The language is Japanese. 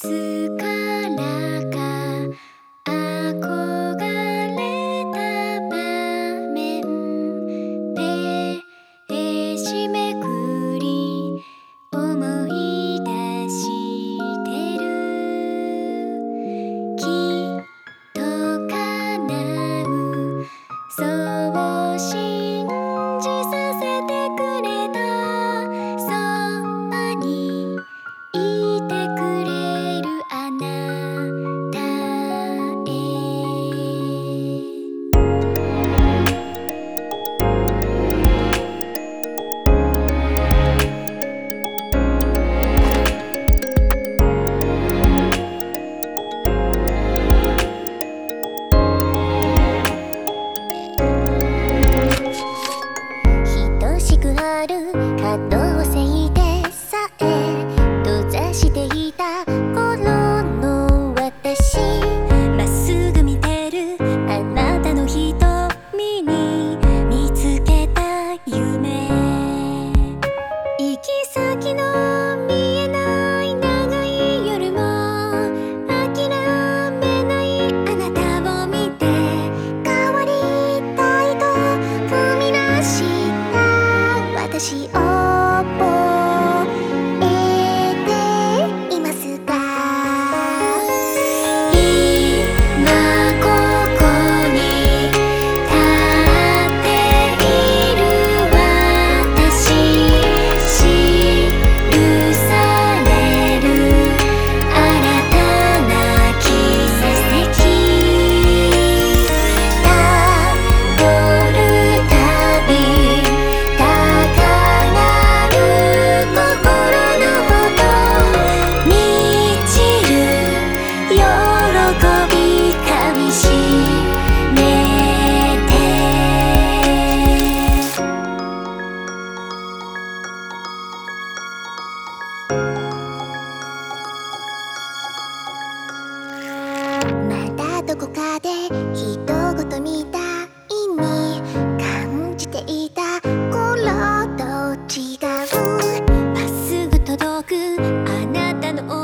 つからか憧れた場面ページめくり思い出してる。きっと叶うそう信じさせてくれた。そばにいてくれるあなたへ。等しくある可能性でさえ閉ざしていた頃の私、まっすぐ見てるあなたの瞳に見つけた夢。行き先の見えない長い夜も諦めないあなたを見て、変わりたいと踏み出した私を覚えていますか。今ここに立っている私、記される新たな季節たどるたび高鳴る心のほど満ちる喜びかみしめて。まだどこかで人ごとみたいに感じていた頃と違う。まっすぐ届くあなたの